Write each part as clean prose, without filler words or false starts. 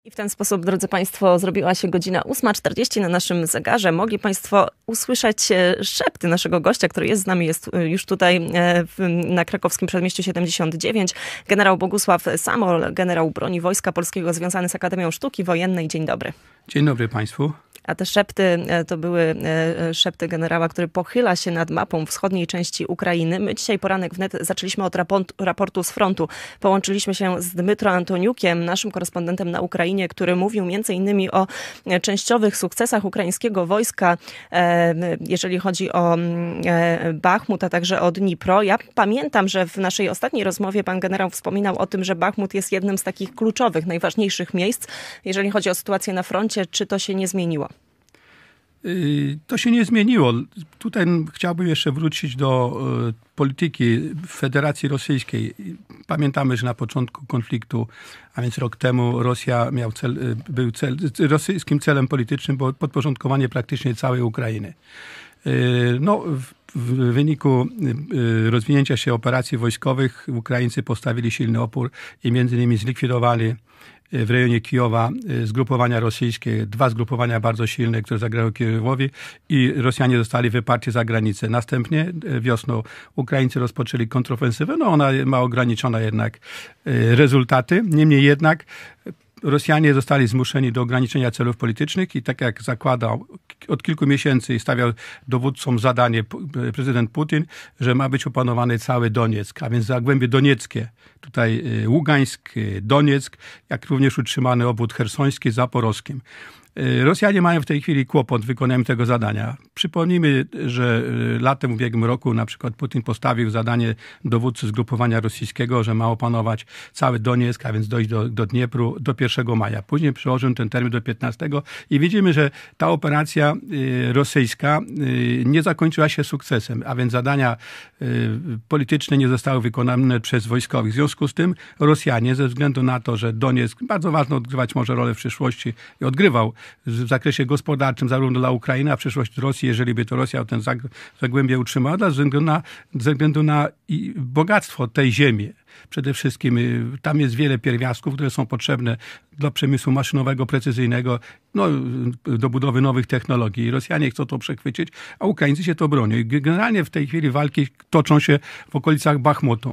I w ten sposób, drodzy Państwo, zrobiła się godzina 8:40 na naszym zegarze. Mogli Państwo usłyszeć szepty naszego gościa, który jest z nami, jest już tutaj na krakowskim Przedmieściu 79. Generał Bogusław Samol, generał broni Wojska Polskiego związany z Akademią Sztuki Wojennej. Dzień dobry. Dzień dobry Państwu. A te szepty to były szepty generała, który pochyla się nad mapą wschodniej części Ukrainy. My dzisiaj poranek wnet zaczęliśmy od raportu z frontu. Połączyliśmy się z Dmytro Antoniukiem, naszym korespondentem na Ukrainie, który mówił m.in. o częściowych sukcesach ukraińskiego wojska, jeżeli chodzi o Bachmut, a także o Dnipro. Ja pamiętam, że w naszej ostatniej rozmowie pan generał wspominał o tym, że Bachmut jest jednym z takich kluczowych, najważniejszych miejsc, jeżeli chodzi o sytuację na froncie. Czy to się nie zmieniło? To się nie zmieniło. Tutaj chciałbym jeszcze wrócić do polityki Federacji Rosyjskiej. Pamiętamy, że na początku konfliktu, a więc rok temu, Rosja rosyjskim celem politycznym było podporządkowanie praktycznie całej Ukrainy. W wyniku rozwinięcia się operacji wojskowych Ukraińcy postawili silny opór i między innymi zlikwidowali w rejonie Kijowa zgrupowania rosyjskie, 2 zgrupowania bardzo silne, które zagrały Kijowowi i Rosjanie zostali wyparci za granicę. Następnie wiosną Ukraińcy rozpoczęli kontrofensywę. Ona ma ograniczone jednak rezultaty. Niemniej jednak Rosjanie zostali zmuszeni do ograniczenia celów politycznych i tak jak zakładał od kilku miesięcy i stawiał dowódcom zadanie prezydent Putin, że ma być opanowany cały Donieck, a więc Zagłębie Donieckie, tutaj Ługańsk, Donieck, jak również utrzymany obwód chersoński z Zaporowskim. Rosjanie mają w tej chwili kłopot z wykonaniem tego zadania. Przypomnijmy, że latem w ubiegłym roku na przykład Putin postawił zadanie dowódcy zgrupowania rosyjskiego, że ma opanować cały Donieck, a więc dojść do Dniepru do 1 maja. Później przełożył ten termin do 15 i widzimy, że ta operacja rosyjska nie zakończyła się sukcesem, a więc zadania polityczne nie zostały wykonane przez wojskowych. W związku z tym Rosjanie, ze względu na to, że Donieck bardzo ważną odgrywać może rolę w przyszłości i odgrywał w zakresie gospodarczym zarówno dla Ukrainy, a w przyszłości Rosji, jeżeli by to Rosja ten Zagłębie utrzymała, ze względu na bogactwo tej ziemi. Przede wszystkim tam jest wiele pierwiastków, które są potrzebne dla przemysłu maszynowego, precyzyjnego, do budowy nowych technologii. Rosjanie chcą to przechwycić, a Ukraińcy się to bronią. I generalnie w tej chwili walki toczą się w okolicach Bachmutu.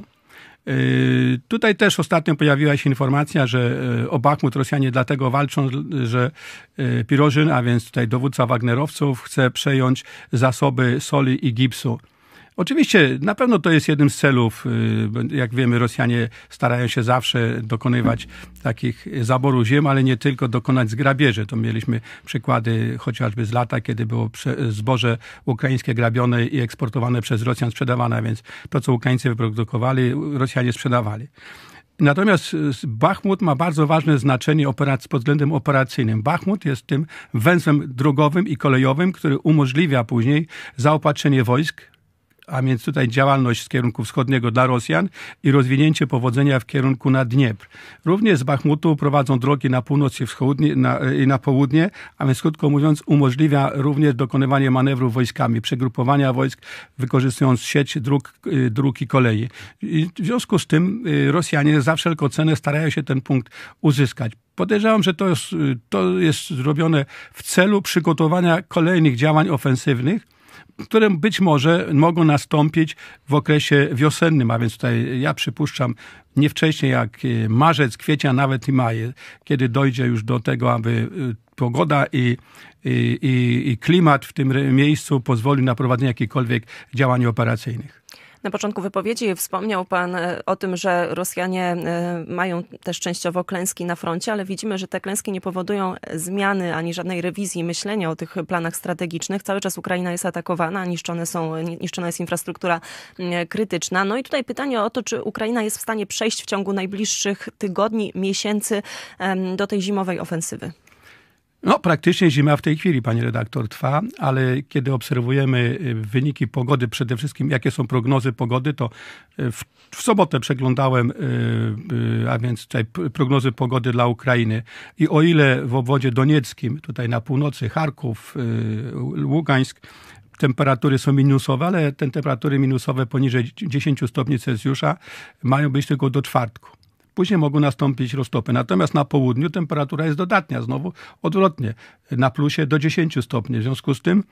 Tutaj też ostatnio pojawiła się informacja, że o Bachmut Rosjanie dlatego walczą, że Pirożyn, a więc tutaj dowódca Wagnerowców, chce przejąć zasoby soli i gipsu. Oczywiście na pewno to jest jednym z celów. Jak wiemy, Rosjanie starają się zawsze dokonywać takich zaborów ziem, ale nie tylko dokonać zgrabieży. To mieliśmy przykłady chociażby z lata, kiedy było zboże ukraińskie grabione i eksportowane przez Rosjan sprzedawane, więc to, co Ukraińcy wyprodukowali, Rosjanie sprzedawali. Natomiast Bachmut ma bardzo ważne znaczenie pod względem operacyjnym. Bachmut jest tym węzłem drogowym i kolejowym, który umożliwia później zaopatrzenie wojsk, a więc tutaj działalność z kierunku wschodniego dla Rosjan i rozwinięcie powodzenia w kierunku na Dniepr. Również z Bachmutu prowadzą drogi na północ i na południe, a więc krótko mówiąc umożliwia również dokonywanie manewrów wojskami, przegrupowania wojsk, wykorzystując sieć dróg i kolei. I w związku z tym Rosjanie za wszelką cenę starają się ten punkt uzyskać. Podejrzewam, że to jest zrobione w celu przygotowania kolejnych działań ofensywnych, które być może mogą nastąpić w okresie wiosennym, a więc tutaj ja przypuszczam nie wcześniej jak marzec, kwiecień, a nawet i maj, kiedy dojdzie już do tego, aby pogoda i klimat w tym miejscu pozwoli na prowadzenie jakichkolwiek działań operacyjnych. Na początku wypowiedzi wspomniał pan o tym, że Rosjanie mają też częściowo klęski na froncie, ale widzimy, że te klęski nie powodują zmiany ani żadnej rewizji myślenia o tych planach strategicznych. Cały czas Ukraina jest atakowana, niszczona jest infrastruktura krytyczna. No i tutaj pytanie o to, czy Ukraina jest w stanie przejść w ciągu najbliższych tygodni, miesięcy do tej zimowej ofensywy. Praktycznie zima w tej chwili, pani redaktor, trwa, ale kiedy obserwujemy wyniki pogody, przede wszystkim jakie są prognozy pogody, to w sobotę przeglądałem, a więc tutaj prognozy pogody dla Ukrainy i o ile w obwodzie donieckim, tutaj na północy Charków, Ługańsk, temperatury są minusowe, ale te temperatury minusowe poniżej 10 stopni Celsjusza mają być tylko do czwartku. Później mogą nastąpić roztopy. Natomiast na południu temperatura jest dodatnia, znowu odwrotnie, na plusie do 10 stopni. W związku z tym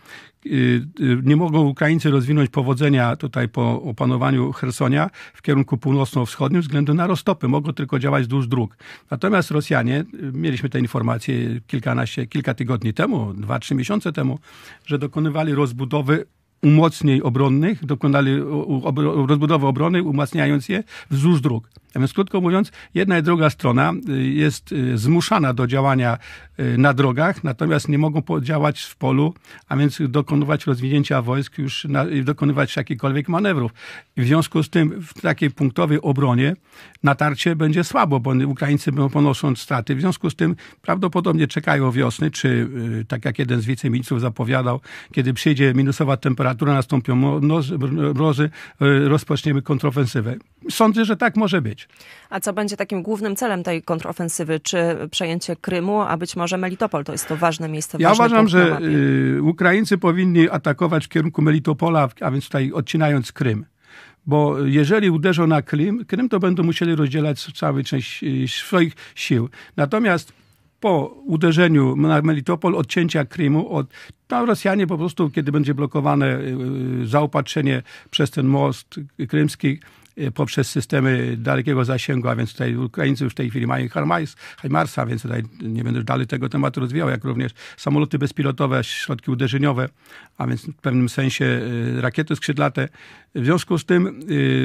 nie mogą Ukraińcy rozwinąć powodzenia tutaj po opanowaniu Chersonia w kierunku północno-wschodnim ze względu na roztopy. Mogą tylko działać wzdłuż dróg. Natomiast Rosjanie, mieliśmy te informacje kilka tygodni temu, 2-3 miesiące temu, że dokonywali rozbudowy umocnień obronnych, dokonali rozbudowy obrony, umacniając je wzdłuż dróg. A więc krótko mówiąc, jedna i druga strona jest zmuszana do działania na drogach, natomiast nie mogą działać w polu, a więc dokonywać rozwinięcia wojsk już i dokonywać jakichkolwiek manewrów. I w związku z tym w takiej punktowej obronie natarcie będzie słabo, bo Ukraińcy ponoszą straty. W związku z tym prawdopodobnie czekają wiosny, czy tak jak jeden z wiceministrów zapowiadał, kiedy przyjdzie minusowa temperatura, nastąpią mrozy, rozpoczniemy kontrofensywę. Sądzę, że tak może być. A co będzie takim głównym celem tej kontrofensywy? Czy przejęcie Krymu, a być może Melitopol? To jest to ważne miejsce. Ja uważam, że Ukraińcy powinni atakować w kierunku Melitopola, a więc tutaj odcinając Krym. Bo jeżeli uderzą na Krym, to będą musieli rozdzielać całą część swoich sił. Natomiast po uderzeniu na Melitopol, odcięcia Krymu, Rosjanie po prostu, kiedy będzie blokowane zaopatrzenie przez ten most krymski, poprzez systemy dalekiego zasięgu, a więc tutaj Ukraińcy już w tej chwili mają HIMARS-a, więc tutaj nie będę dalej tego tematu rozwijał, jak również samoloty bezpilotowe, środki uderzeniowe, a więc w pewnym sensie rakiety skrzydlate. W związku z tym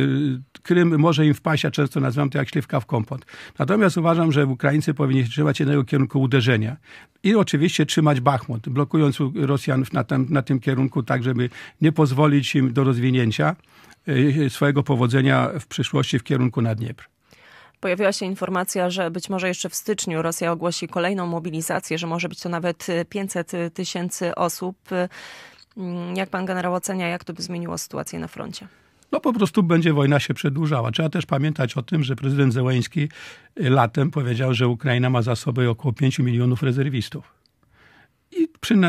Krym może im wpaść, a często nazywam to jak śliwka w kompot. Natomiast uważam, że Ukraińcy powinni trzymać jednego kierunku uderzenia i oczywiście trzymać Bachmut, blokując Rosjan na tym kierunku tak, żeby nie pozwolić im do rozwinięcia swojego powodzenia w przyszłości w kierunku na Dniepr. Pojawiła się informacja, że być może jeszcze w styczniu Rosja ogłosi kolejną mobilizację, że może być to nawet 500 000 osób. Jak pan generał ocenia, jak to by zmieniło sytuację na froncie? No po prostu będzie wojna się przedłużała. Trzeba też pamiętać o tym, że prezydent Zełenski latem powiedział, że Ukraina ma za sobą około 5 milionów rezerwistów. I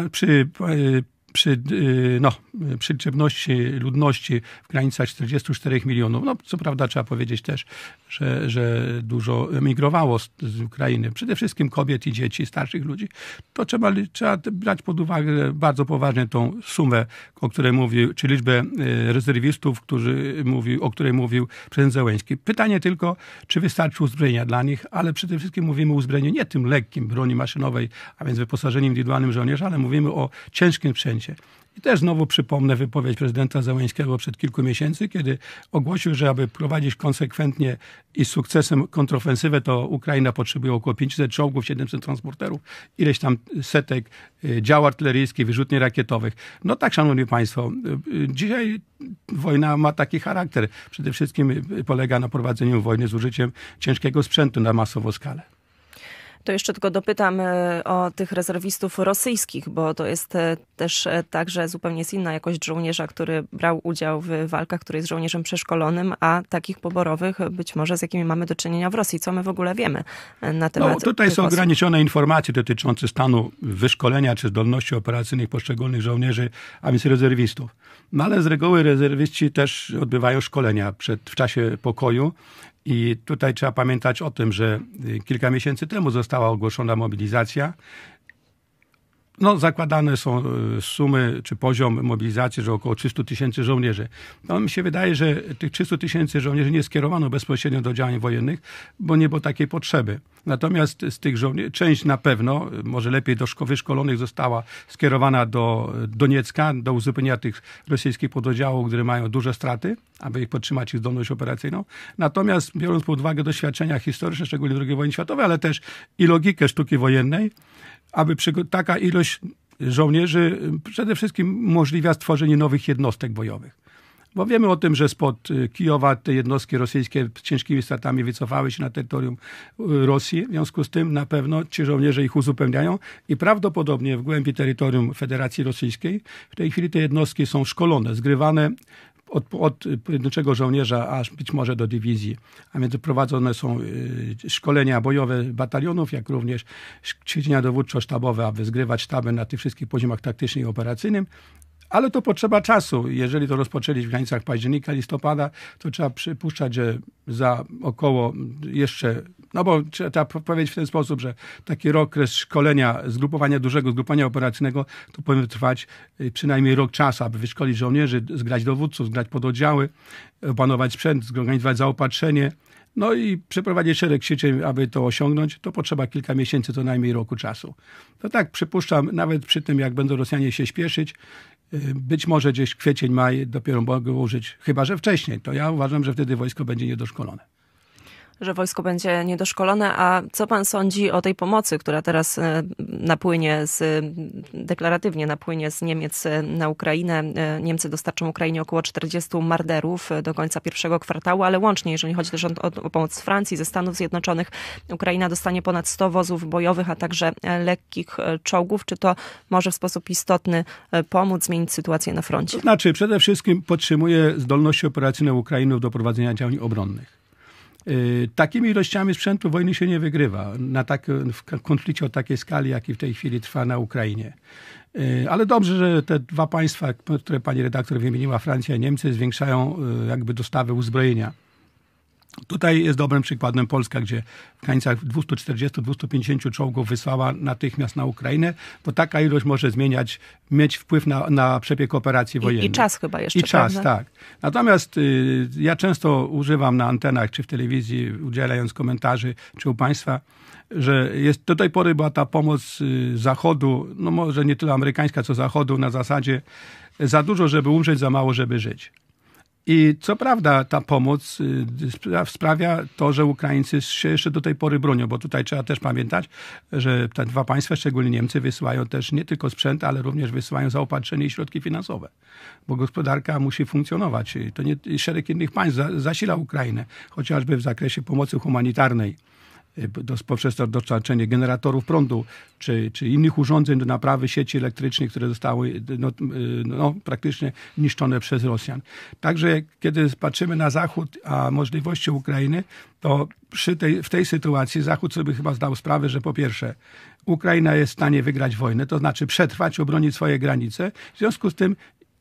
przy liczebności ludności w granicach 44 milionów. No, co prawda trzeba powiedzieć też, że dużo emigrowało z Ukrainy. Przede wszystkim kobiet i dzieci, starszych ludzi. To trzeba brać pod uwagę bardzo poważnie tą sumę, o której mówił, czy liczbę rezerwistów, o której mówił prezydent Zełenski. Pytanie tylko, czy wystarczy uzbrojenia dla nich, ale przede wszystkim mówimy o uzbrojeniu nie tym lekkim, broni maszynowej, a więc wyposażeniu indywidualnym żołnierzy, ale mówimy o ciężkim sprzęcie. I też znowu przypomnę wypowiedź prezydenta Zełenskiego przed kilku miesięcy, kiedy ogłosił, że aby prowadzić konsekwentnie i z sukcesem kontrofensywę, to Ukraina potrzebuje około 500 czołgów, 700 transporterów, ileś tam setek dział artyleryjskich, wyrzutni rakietowych. No tak, szanowni państwo, dzisiaj wojna ma taki charakter. Przede wszystkim polega na prowadzeniu wojny z użyciem ciężkiego sprzętu na masową skalę. To jeszcze tylko dopytam o tych rezerwistów rosyjskich, bo to jest też także zupełnie jest inna jakość żołnierza, który brał udział w walkach, który jest żołnierzem przeszkolonym, a takich poborowych być może z jakimi mamy do czynienia w Rosji. Co my w ogóle wiemy na temat No tutaj są osób? ograniczone informacje dotyczące stanu wyszkolenia czy zdolności operacyjnych poszczególnych żołnierzy, a więc rezerwistów. No ale z reguły rezerwiści też odbywają szkolenia w czasie pokoju. I tutaj trzeba pamiętać o tym, że kilka miesięcy temu została ogłoszona mobilizacja. No, zakładane są sumy czy poziom mobilizacji, że około 300 000 żołnierzy. No, mi się wydaje, że tych 300 000 żołnierzy nie skierowano bezpośrednio do działań wojennych, bo nie było takiej potrzeby. Natomiast z tych żołnierzy, część na pewno, może lepiej do wyszkolonych, została skierowana do Doniecka, do uzupełnienia tych rosyjskich pododdziałów, które mają duże straty, aby ich podtrzymać ich zdolność operacyjną. Natomiast biorąc pod uwagę doświadczenia historyczne, szczególnie II wojny światowej, ale też i logikę sztuki wojennej, aby taka ilość żołnierzy przede wszystkim umożliwia stworzenie nowych jednostek bojowych. Bo wiemy o tym, że spod Kijowa te jednostki rosyjskie z ciężkimi stratami wycofały się na terytorium Rosji. W związku z tym na pewno ci żołnierze ich uzupełniają i prawdopodobnie w głębi terytorium Federacji Rosyjskiej w tej chwili te jednostki są szkolone, zgrywane od pojedynczego żołnierza aż być może do dywizji. A więc prowadzone są szkolenia bojowe batalionów, jak również ćwiczenia dowódczo-sztabowe, aby zgrywać sztaby na tych wszystkich poziomach taktycznym i operacyjnym. Ale to potrzeba czasu. Jeżeli to rozpoczęli w granicach października, listopada, to trzeba przypuszczać, że za około jeszcze, no bo trzeba powiedzieć w ten sposób, że taki okres szkolenia, dużego zgrupowania operacyjnego, to powinien trwać przynajmniej rok czasu, aby wyszkolić żołnierzy, zgrać dowódców, zgrać pododdziały, opanować sprzęt, zorganizować zaopatrzenie. No i przeprowadzić szereg ćwiczeń, aby to osiągnąć, to potrzeba kilka miesięcy, co najmniej roku czasu. To tak przypuszczam, nawet przy tym, jak będą Rosjanie się śpieszyć, być może gdzieś kwiecień, maj dopiero mogą użyć, chyba że wcześniej. To ja uważam, że wtedy wojsko będzie niedoszkolone. Że wojsko będzie niedoszkolone, a co pan sądzi o tej pomocy, która teraz deklaratywnie napłynie z Niemiec na Ukrainę? Niemcy dostarczą Ukrainie około 40 marderów do końca pierwszego kwartału, ale łącznie, jeżeli chodzi też o pomoc z Francji, ze Stanów Zjednoczonych, Ukraina dostanie ponad 100 wozów bojowych, a także lekkich czołgów. Czy to może w sposób istotny pomóc zmienić sytuację na froncie? To znaczy, przede wszystkim podtrzymuje zdolności operacyjne Ukrainy do prowadzenia działań obronnych. Takimi ilościami sprzętu wojny się nie wygrywa w konflikcie o takiej skali, jaki w tej chwili trwa na Ukrainie. Ale dobrze, że te dwa państwa, które pani redaktor wymieniła, Francja i Niemcy, zwiększają jakby dostawy uzbrojenia. Tutaj jest dobrym przykładem Polska, gdzie w granicach 240-250 czołgów wysłała natychmiast na Ukrainę, bo taka ilość może mieć wpływ na przebieg operacji wojennej. I czas chyba jeszcze, I czas, prawda? tak. Natomiast ja często używam na antenach, czy w telewizji, udzielając komentarzy, czy u państwa, że do tej pory była ta pomoc Zachodu, no może nie tyle amerykańska, co Zachodu, na zasadzie za dużo, żeby umrzeć, za mało, żeby żyć. I co prawda ta pomoc sprawia to, że Ukraińcy się jeszcze do tej pory bronią, bo tutaj trzeba też pamiętać, że te dwa państwa, szczególnie Niemcy, wysyłają też nie tylko sprzęt, ale również wysyłają zaopatrzenie i środki finansowe, bo gospodarka musi funkcjonować. To nie szereg innych państw zasila Ukrainę, chociażby w zakresie pomocy humanitarnej, poprzez dostarczenie generatorów prądu, czy innych urządzeń do naprawy sieci elektrycznych, które zostały praktycznie niszczone przez Rosjan. Także kiedy patrzymy na Zachód, a możliwości Ukrainy, to w tej sytuacji Zachód sobie chyba zdał sprawę, że po pierwsze Ukraina jest w stanie wygrać wojnę, to znaczy przetrwać, obronić swoje granice. W związku z tym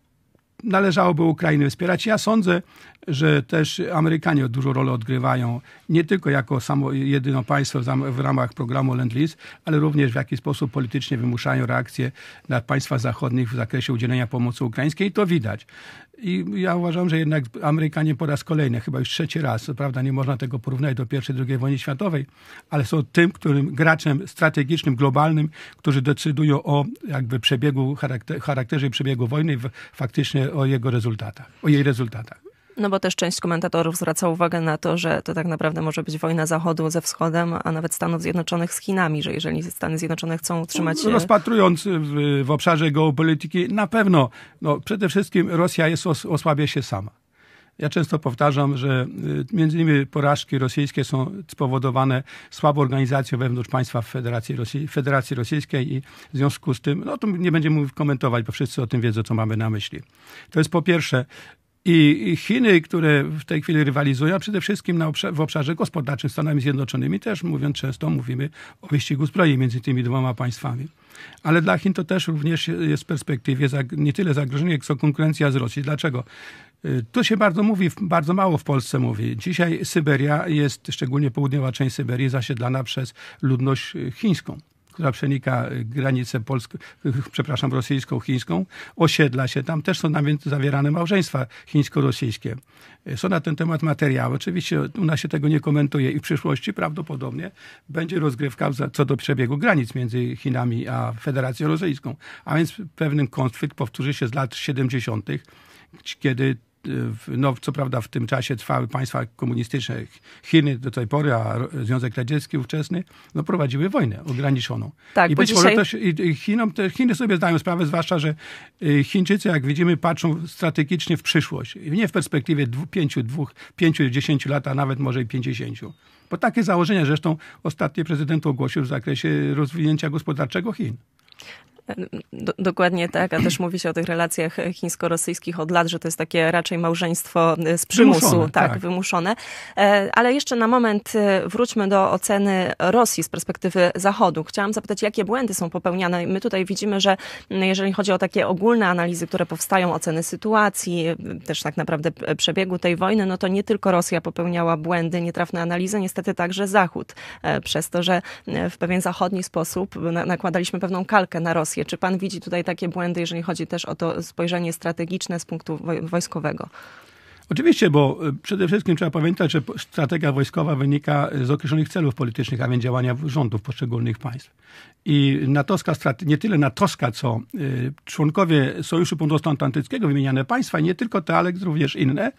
należałoby Ukrainę wspierać. Ja sądzę, że też Amerykanie dużą rolę odgrywają, nie tylko jako jedyne państwo w ramach programu Lend-Lease, ale również w jaki sposób politycznie wymuszają reakcje na państwa zachodnich w zakresie udzielenia pomocy ukraińskiej. I to widać. I ja uważam, że jednak Amerykanie po raz kolejny, chyba już trzeci raz, co prawda nie można tego porównać do I i II wojny światowej, ale są tym, graczem strategicznym, globalnym, którzy decydują o jakby charakterze przebiegu wojny, faktycznie o jej rezultatach. No bo też część komentatorów zwraca uwagę na to, że to tak naprawdę może być wojna Zachodu ze Wschodem, a nawet Stanów Zjednoczonych z Chinami, że jeżeli Stany Zjednoczone chcą utrzymać... Rozpatrując w obszarze geopolityki, na pewno, przede wszystkim Rosja osłabia się sama. Ja często powtarzam, że między innymi porażki rosyjskie są spowodowane słabą organizacją wewnątrz państwa Federacji Rosyjskiej i w związku z tym, to nie będziemy komentować, bo wszyscy o tym wiedzą, co mamy na myśli. To jest po pierwsze. I Chiny, które w tej chwili rywalizują, a przede wszystkim w obszarze gospodarczym z Stanami Zjednoczonymi, też często mówimy o wyścigu zbroi między tymi dwoma państwami. Ale dla Chin to też również jest w perspektywie nie tyle zagrożenie, jak konkurencja z Rosji. Dlaczego? Tu się bardzo mało w Polsce mówi. Dzisiaj Syberia jest, szczególnie południowa część Syberii, zasiedlana przez ludność chińską, która przenika granicę rosyjską, chińską, osiedla się tam. Też są zawierane małżeństwa chińsko-rosyjskie. Są na ten temat materiały. Oczywiście u nas się tego nie komentuje i w przyszłości prawdopodobnie będzie rozgrywka co do przebiegu granic między Chinami a Federacją Rosyjską. A więc pewien konflikt powtórzy się z lat 70., kiedy co prawda w tym czasie trwały państwa komunistyczne, Chiny do tej pory, a Związek Radziecki ówczesny, prowadziły wojnę ograniczoną. Tak, i być może też Chiny sobie zdają sprawę, zwłaszcza, że Chińczycy, jak widzimy, patrzą strategicznie w przyszłość. Nie w perspektywie 5-10 lat, a nawet może i 50. Bo takie założenia zresztą ostatni prezydent ogłosił w zakresie rozwinięcia gospodarczego Chin. Dokładnie tak, a też mówi się o tych relacjach chińsko-rosyjskich od lat, że to jest takie raczej małżeństwo z przymusu, wymuszone, tak, wymuszone. Ale jeszcze na moment wróćmy do oceny Rosji z perspektywy Zachodu. Chciałam zapytać, jakie błędy są popełniane. My tutaj widzimy, że jeżeli chodzi o takie ogólne analizy, które powstają, oceny sytuacji, też tak naprawdę przebiegu tej wojny, no to nie tylko Rosja popełniała błędy, nietrafne analizy, niestety także Zachód. Przez to, że w pewien zachodni sposób nakładaliśmy pewną kalkę na Rosję. Czy pan widzi tutaj takie błędy, jeżeli chodzi też o to spojrzenie strategiczne z punktu wojskowego? Oczywiście, bo przede wszystkim trzeba pamiętać, że strategia wojskowa wynika z określonych celów politycznych, a więc działania rządów poszczególnych państw. I natowska, nie tyle natowska, co członkowie Sojuszu Północnoatlantyckiego, wymieniane państwa, nie tylko te, ale również inne,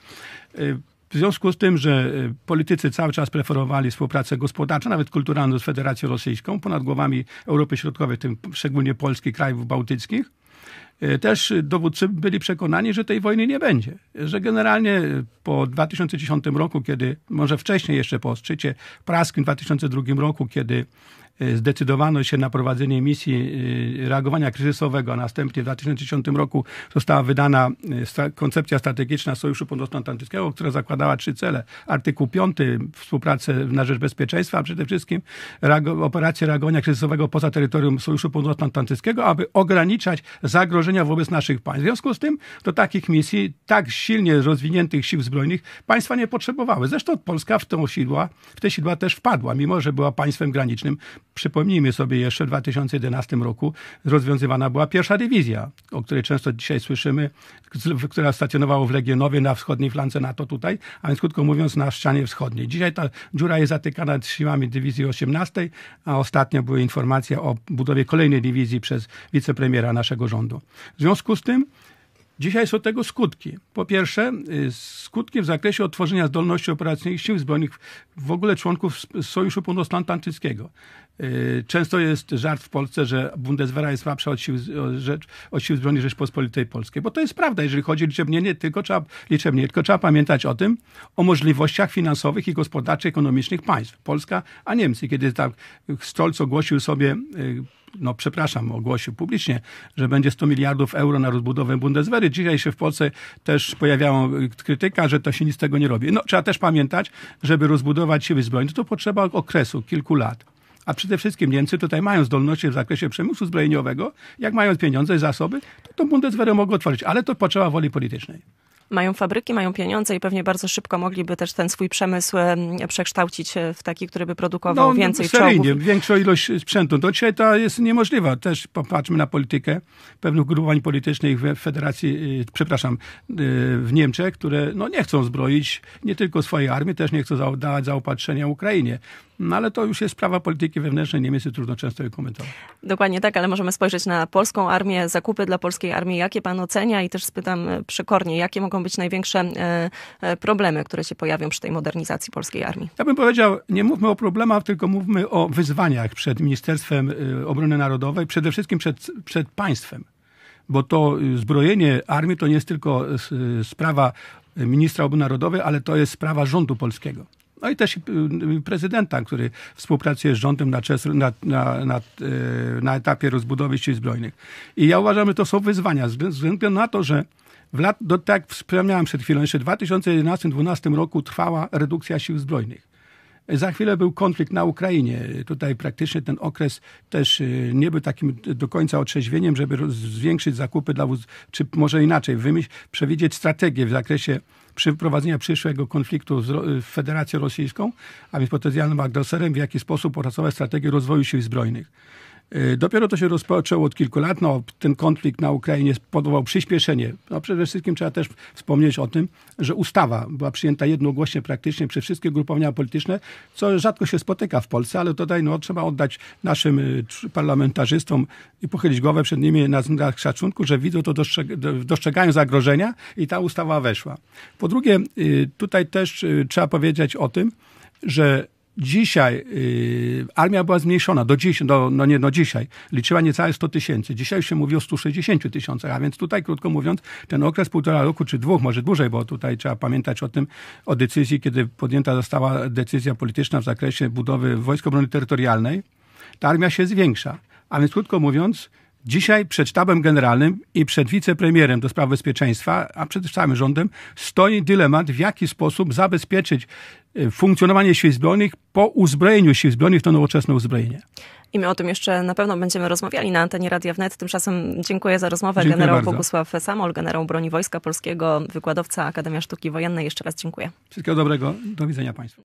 w związku z tym, że politycy cały czas preferowali współpracę gospodarczą, nawet kulturalną z Federacją Rosyjską, ponad głowami Europy Środkowej, w tym szczególnie Polski, krajów bałtyckich, też dowódcy byli przekonani, że tej wojny nie będzie. Że generalnie po 2010 roku, kiedy, może wcześniej jeszcze po szczycie praskim w 2002 roku, kiedy zdecydowano się na prowadzenie misji reagowania kryzysowego, a następnie w 2010 roku została wydana koncepcja strategiczna Sojuszu Północnoatlantyckiego, która zakładała 3 cele. Artykuł 5, współpracę na rzecz bezpieczeństwa, a przede wszystkim operacje reagowania kryzysowego poza terytorium Sojuszu Północnoatlantyckiego, aby ograniczać zagrożenia wobec naszych państw. W związku z tym do takich misji, tak silnie rozwiniętych sił zbrojnych, państwa nie potrzebowały. Zresztą Polska w te sidła też wpadła, mimo że była państwem granicznym. Przypomnijmy sobie jeszcze, w 2011 roku rozwiązywana była pierwsza dywizja, o której często dzisiaj słyszymy, która stacjonowała w Legionowie na wschodniej flance NATO tutaj, a więc krótko mówiąc na ścianie wschodniej. Dzisiaj ta dziura jest zatykana siłami dywizji 18, a ostatnio były informacje o budowie kolejnej dywizji przez wicepremiera naszego rządu. W związku z tym dzisiaj są tego skutki. Po pierwsze, skutki w zakresie odtworzenia zdolności operacyjnych sił zbrojnych, w ogóle członków Sojuszu Północnoatlantyckiego. Często jest żart w Polsce, że Bundeswehra jest słabsza od sił zbrojnych Rzeczpospolitej Polskiej. Bo to jest prawda, jeżeli chodzi o liczebnie, tylko trzeba pamiętać o możliwościach finansowych i gospodarczych, ekonomicznych państw. Polska, a Niemcy. Kiedy tak Stolz ogłosił sobie, ogłosił publicznie, że będzie 100 miliardów euro na rozbudowę Bundeswehry. Dzisiaj się w Polsce też pojawiała krytyka, że to się nic z tego nie robi. Trzeba też pamiętać, żeby rozbudować siły zbrojne, to potrzeba okresu, kilku lat. A przede wszystkim Niemcy tutaj mają zdolności w zakresie przemysłu zbrojeniowego. Jak mają pieniądze i zasoby, to Bundeswehrę mogą otworzyć, ale to potrzeba woli politycznej. Mają fabryki, mają pieniądze i pewnie bardzo szybko mogliby też ten swój przemysł przekształcić w taki, który by produkował więcej seryjnie, czołgów. Większą ilość sprzętu. To dzisiaj to jest niemożliwe. Też popatrzmy na politykę pewnych ugrupowań politycznych w w Niemczech, które nie chcą zbroić nie tylko swojej armii, też nie chcą dawać zaopatrzenia Ukrainie. Ale to już jest sprawa polityki wewnętrznej Niemiec i trudno często je komentować. Dokładnie tak, ale możemy spojrzeć na polską armię, zakupy dla polskiej armii. Jakie pan ocenia? I też spytam przekornie, jakie mogą być największe problemy, które się pojawią przy tej modernizacji polskiej armii? Ja bym powiedział, nie mówmy o problemach, tylko mówmy o wyzwaniach przed Ministerstwem Obrony Narodowej, przede wszystkim przed państwem. Bo to zbrojenie armii to nie jest tylko sprawa ministra obrony narodowej, ale to jest sprawa rządu polskiego. No i też prezydenta, który współpracuje z rządem na etapie rozbudowy sił zbrojnych. I ja uważam, że to są wyzwania, ze względu na to, że tak jak wspomniałem przed chwilą, jeszcze w 2011-2012 roku trwała redukcja sił zbrojnych. Za chwilę był konflikt na Ukrainie. Tutaj praktycznie ten okres też nie był takim do końca otrzeźwieniem, żeby zwiększyć zakupy czy może inaczej, przewidzieć strategię w zakresie przeprowadzenia przyszłego konfliktu z Federacją Rosyjską, a więc potencjalnym agresorem, w jaki sposób opracować strategię rozwoju sił zbrojnych. Dopiero to się rozpoczęło od kilku lat. Ten konflikt na Ukrainie spowodował przyspieszenie. Przede wszystkim trzeba też wspomnieć o tym, że ustawa była przyjęta jednogłośnie praktycznie przez wszystkie ugrupowania polityczne, co rzadko się spotyka w Polsce, ale tutaj trzeba oddać naszym parlamentarzystom i pochylić głowę przed nimi na znak szacunku, że widzą to, dostrzegają zagrożenia i ta ustawa weszła. Po drugie, tutaj też trzeba powiedzieć o tym, że dzisiaj armia była zmniejszona dzisiaj. Liczyła niecałe 100 tysięcy. Dzisiaj już się mówi o 160 tysiącach, a więc tutaj, krótko mówiąc, ten okres 1,5 roku czy 2, może dłużej, bo tutaj trzeba pamiętać o decyzji, kiedy podjęta została decyzja polityczna w zakresie budowy Wojsk Obrony Terytorialnej. Ta armia się zwiększa. A więc krótko mówiąc, Dzisiaj przed sztabem generalnym i przed wicepremierem do spraw bezpieczeństwa, a przed całym rządem stoi dylemat, w jaki sposób zabezpieczyć funkcjonowanie sił zbrojnych po uzbrojeniu sił zbrojnych w to nowoczesne uzbrojenie. I my o tym jeszcze na pewno będziemy rozmawiali na antenie Radia Wnet. Tymczasem dziękuję za rozmowę. Dziękuję Generał bardzo. Bogusław Samol, generał broni Wojska Polskiego, wykładowca Akademia Sztuki Wojennej. Jeszcze raz dziękuję. Wszystkiego dobrego. Do widzenia Państwu.